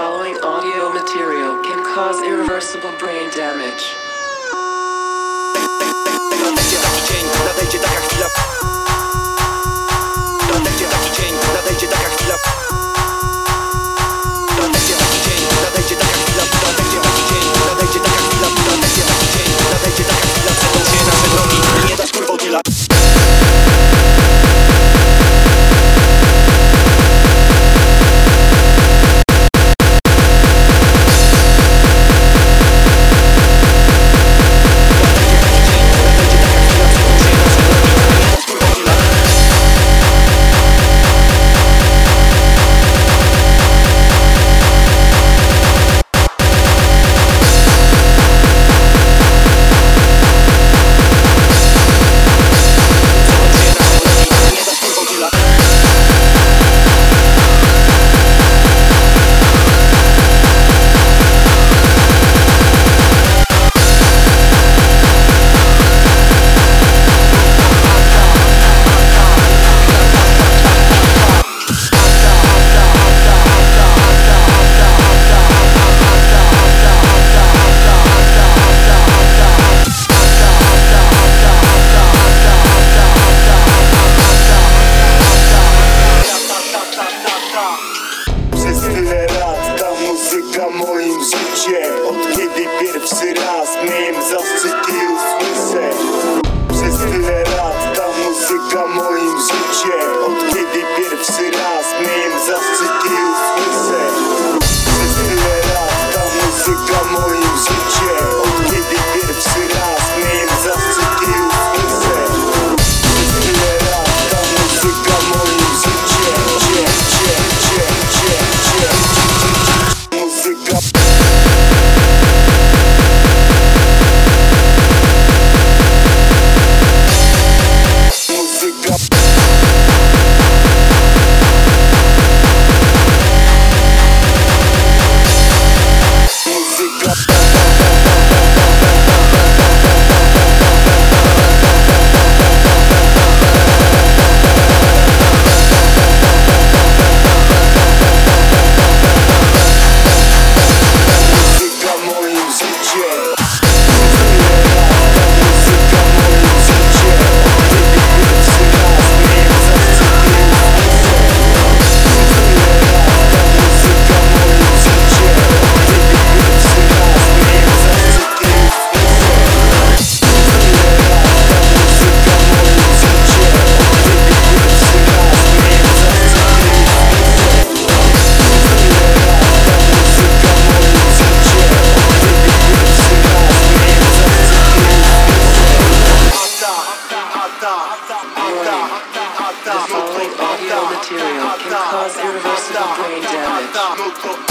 following audio material can cause irreversible brain damage. Nadejdzie taki dzień, nadejdzie taka chwila. Nadejdzie taki dzień, nadejdzie taka chwila. Nadejdzie taki dzień, nadejdzie taka chwila. Nadejdzie taki dzień, nadejdzie taka chwila. Nadejdzie taki dzień, nadejdzie taka chwila. Przełącz się nasze drogi i nie dasz kurwo deala. Przez tyle lat ta muzyka moim życiem. Od kiedy pierwszy raz miałem zaszczyt jej usłyszę. Przez tyle lat ta muzyka moim życiem. Od kiedy pierwszy raz miałem zaszczyt jej usłyszę. Przez tyle lat ta muzyka moim życiem. Od kiedy pierwszy raz miałem zaszczyt jej usłyszę. Przez tyle lat ta muzyka moim życiem. Muzyka. The following audio material can cause irreversible brain damage.